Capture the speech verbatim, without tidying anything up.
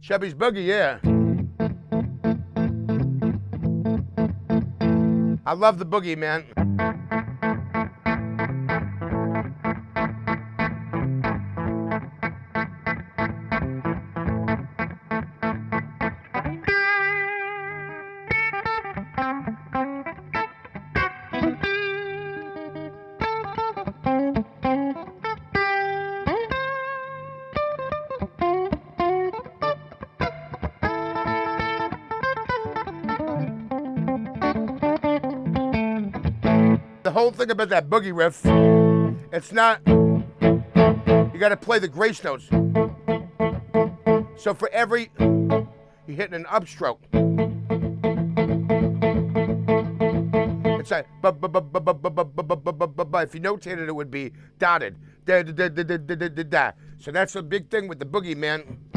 Chubby's Boogie, yeah. I love the boogie, man. The whole thing about that boogie riff, it's not, you gotta play the grace notes. So for every, you're hitting an upstroke. It's like, bu- bu- bu- bu- bu- bu- bu- bu- bu- bu- bu- bu- bu. If you notated it, it would be dotted. Da, da, da, da, da, da, da, da. So that's a big thing with the boogie, man.